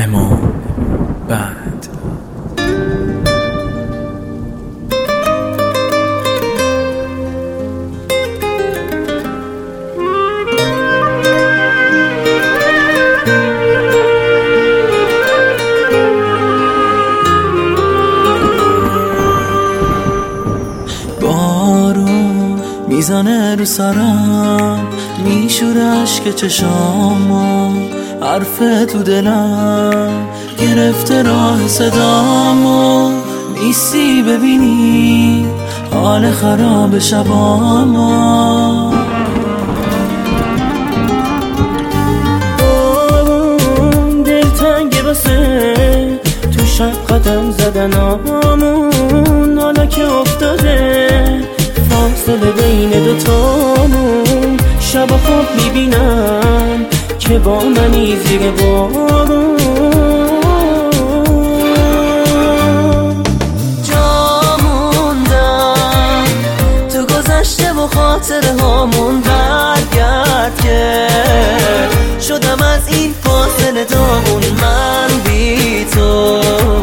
امام بعد بارون میزنه رو سرم، میشوره اشک چشامو، حرف تو دلم گرفته راه صدامو. نیستی ببینی حال خراب شبامو. دلتنگه واسه تو شب قدم زدنامون، حالا که افتاده فاصله بین دوتامون. شب خواب میبینم که با منی زیر بارون. جا موندم تو گذشته و خاطره هامون، برگرد که شدم از این فاصله دامون. من بی تو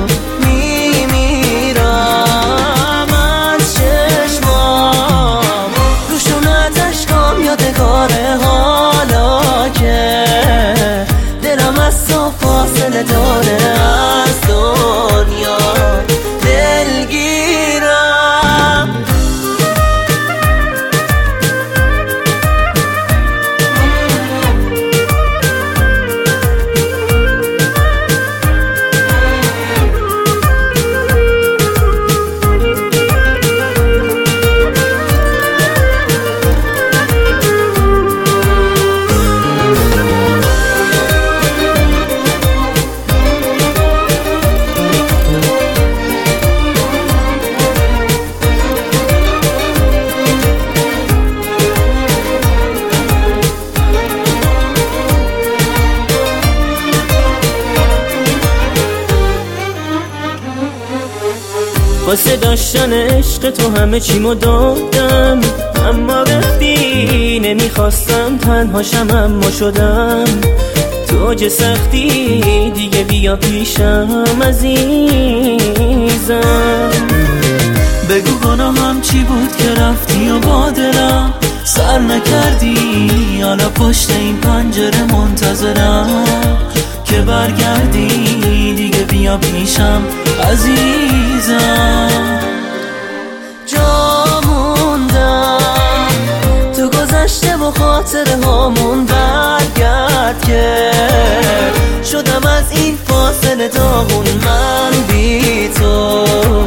میمیرم از چشمام، روشونت اشکام یادگاره، حالا که دلم از تو فاصله داره، از دنیا دلگیرم. واسه داشتن عشق تو همه چیمو دادم، اما رفتی نمیخواستم تنهاشم، اما شدم تو چه سختی. دیگه بیا پیشم عزیزم، بگو گناهم چی بود که رفتی و با دلم سر نکردی. حالا پشت این پنجره منتظرم که برگردی. دیگه بیا پیشم عزیزم. جا موندم تو گذشته و خاطره هامون، برگرد که شدم از این فاصله داغون. من بی تو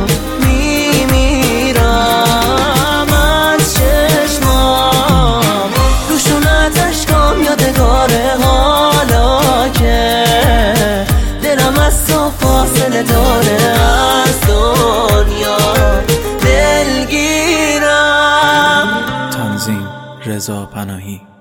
میمیرم از چشمام، روشونت اشکام یادگاره، حالا که دلم از تو فاصله داره، از دنیا دلگیرم. تنظیم رضا پناهی.